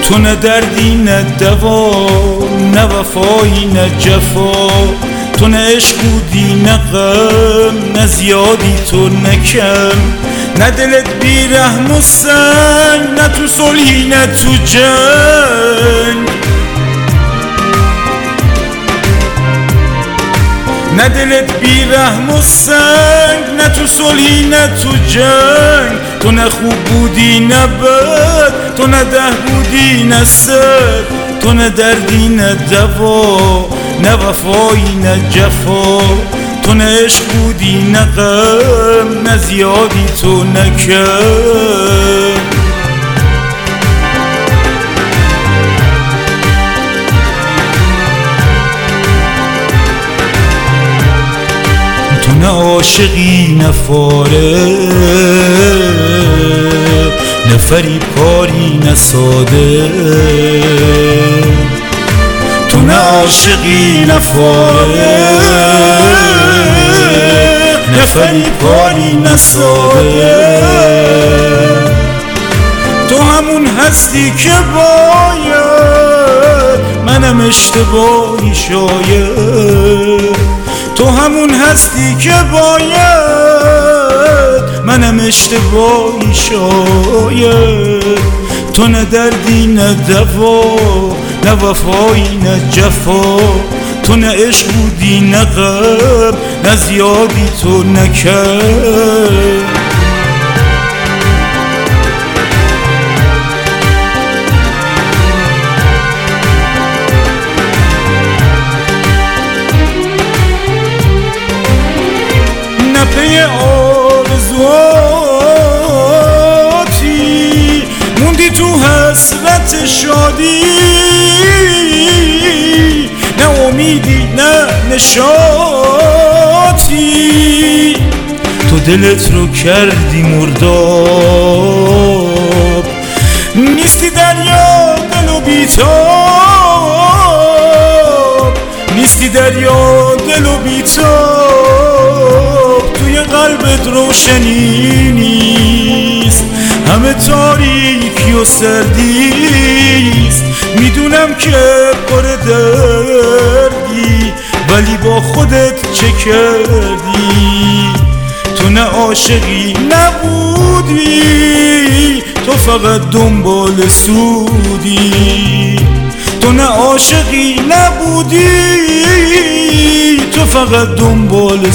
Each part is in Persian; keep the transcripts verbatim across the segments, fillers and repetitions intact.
تو نه دردی نه دوا، نه وفایی نه جفا، تو نه عشق بودی نه غم، نه زیادی تو نه کم، نه دلت بی رحم و سنگ، نه تو صلحی نه تو جنگ، نه دلت بی رحم و سنگ، نه تو صلحی نه تو جنگ، تو نه خوب بودی نه بد، تو نه ده بودی نه صد، تو نه دردی نه دوا، نه وفایی نه جفا، تو نه عشق بودی نه غم، نه زیادی تو نه کم. تو نه عاشقی نه فاره، نه فریبکاری نه ساده، تو نه عاشقی نه فاره، نه فریبکاری نه ساده، تو همون هستی که باید منم اشتباهی شاید، تو همون هستی که باید منم اشتباهی شاید، تو نه دردی نه دوا، نه وفایی نه جفا، تو نه عشق بودی نه غم، نه زیادی تو نه کم. پی آرزواتی موندی تو حسرت شادی، نه امیدی نه نشاطی، تو دلت رو کردی مرداب، نیستی دریا دل و بیتاب، نیستی دریا دل و بیتاب، توی قلبت روشنی نیست، همه تاریکی و سردیست، میدونم که پر دردی ولی با خودت چه کردی، تو نه عاشقی نبودی، تو فقط دنبال سودی، تو نه عاشقی نبودی، تو فقط دنبال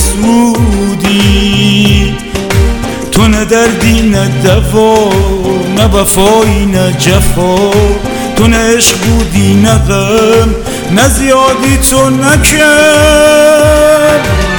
سودی، تو نه دردی نه دوا، نه وفایی نه جفا، تو نه عشق بودی نه غم، نه زیادی تو نه کم.